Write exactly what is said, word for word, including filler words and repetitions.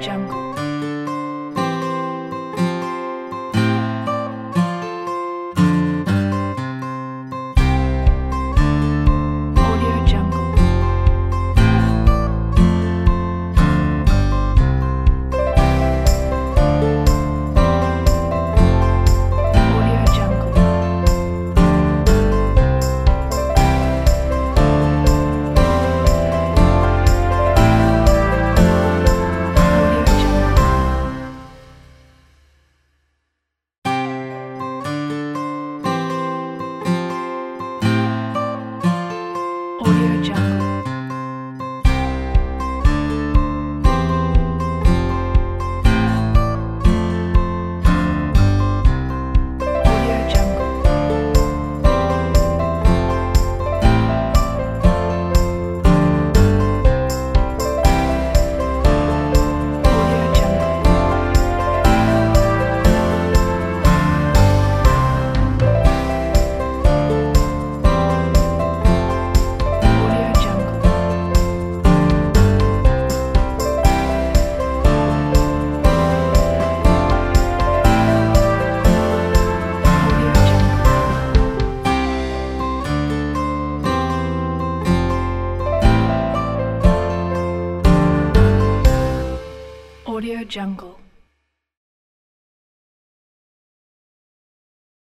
Jungle. Audio Jungle. Audio Jungle. Audio Jungle. Audio Jungle. Audio Jungle. Audio Jungle. Audio Jungle. Audio Jungle.